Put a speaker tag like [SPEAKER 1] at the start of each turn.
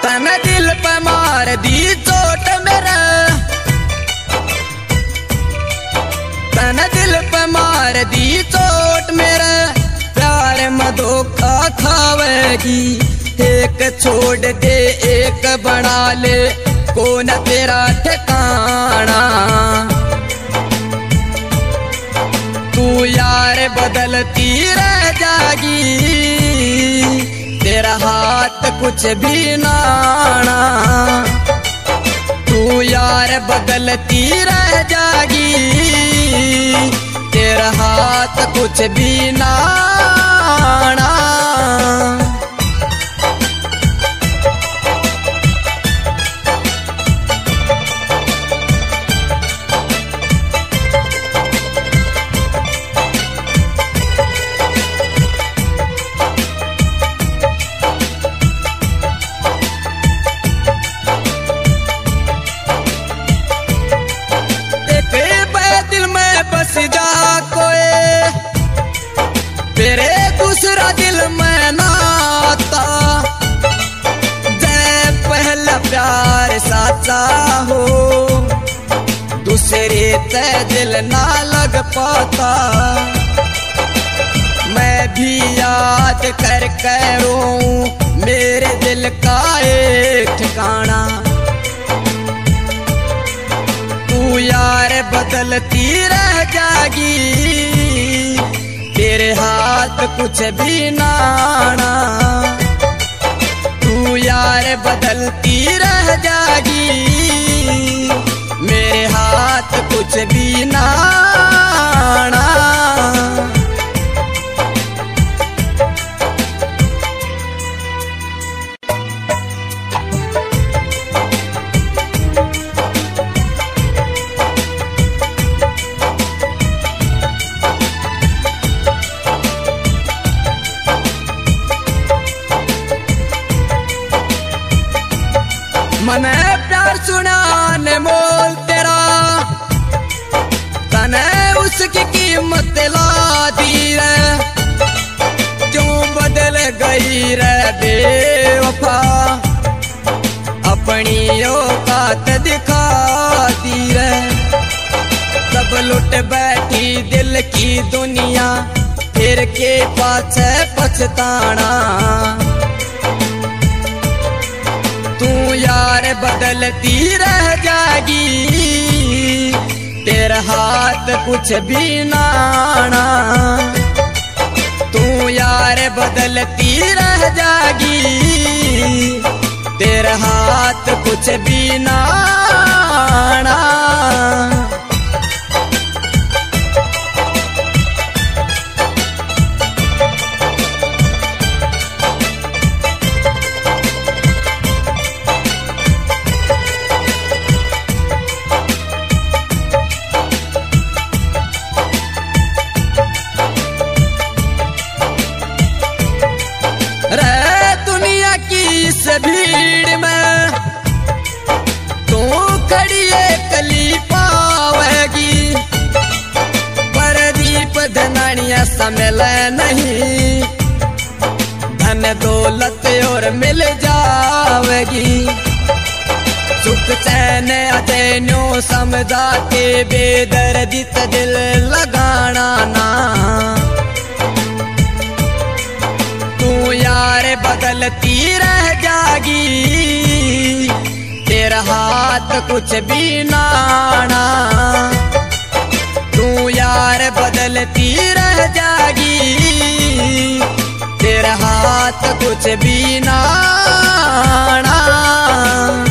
[SPEAKER 1] तने दिल पे मार दी चोट मेरा, तने दिल पे मार दी चोट मेरा, प्यार में धोखा खावेगी। एक छोड़ दे एक बना ले, कौन तेरा ठिकाना। तू यार बदलती रह जागी, तेरा हाथ कुछ भी नाना। तू यार बदलती रह जागी, तेरा हाथ कुछ भी नाना। तेरे दूसरा दिल में नाता, जय पहला प्यार साचा हो, दूसरे ते दिल ना लग पाता। मैं भी याद कर करूं मेरे दिल का एक ठिकाना। तू यार बदलती रह जागी, तेरे हाथ कुछ भी नाना। तू यार बदलती रह जागी, मेरे हाथ कुछ भी नाना। मने प्यार सुनाने मोल तेरा, तने उसकी कीमत ला दी रे। क्यों बदल गई रे बेवफा, अपनी औकात दिखा दी रे। सब लुट बैठी दिल की दुनिया, फिर के पाछे पछताना। तू यार बदलती रह जागी, तेरा हाथ कुछ भी नाना। तू यार बदलती रह जागी, तेरा हाथ कुछ भी नाना। इस भीड़ में तू खड़ी कली पावेगी, प्रदीप धनानिया सम्मेल नहीं, धन दौलत और मिल जावेगी। सुख चैन अतैनो समझा के बेदर्दी दिल लगाना ना। तू यार बदलती रह जागी, तेरा हाथ कुछ भी नाना। तू यार बदलती रह जागी, तेरा हाथ कुछ भी नाना।